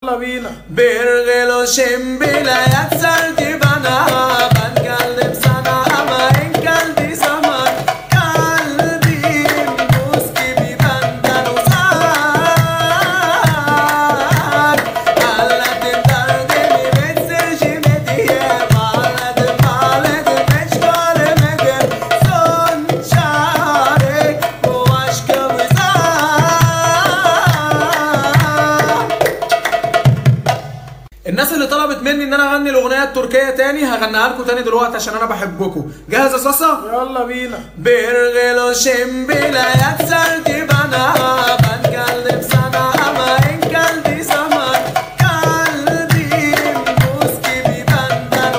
يلا بينا. Bergelo şembile yatsaldı bana. Ben geldim sana ama en geldi zaman. Kalbim buz gibi benden uzak. Anlattım derdimi mesajımı diye. Bağladım hiç göremedim. Son çare bu aşkımıza. الناس اللي طلبت مني ان انا اغني الاغنيه التركيه تاني هغنيها لكم تاني دلوقتي عشان انا بحبكم. جاهز يا صاصا؟ يلا بينا. Bergelo şembile yatsaldı bana. Ben geldim sana ama en geldi zaman. Kalbim buz gibi benden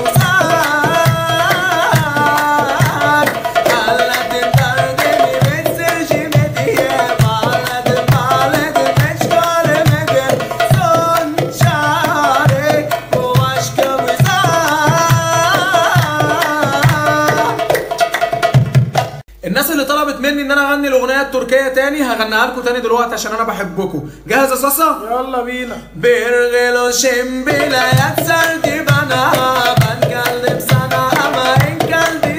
uzak. Anlattım derdimi mesajımı diye. Bağladım hiç göremedim. Son çare bu aşkımıza. الناس اللي طلبت مني ان انا اغني الاغنيه التركيه تاني هغنيها لكم تاني دلوقتي عشان انا بحبكم. جاهز يا صاصا؟ يلا بينا. Bergelo şembile yatsaldı bana. Ben geldim sana ama en geldi